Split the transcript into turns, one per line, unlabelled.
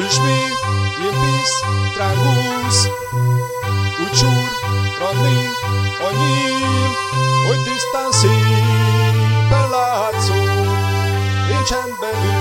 És mi impis trangus, úgy csúr ranni a nyíl, hogy tisztán szépen látszó, én csendben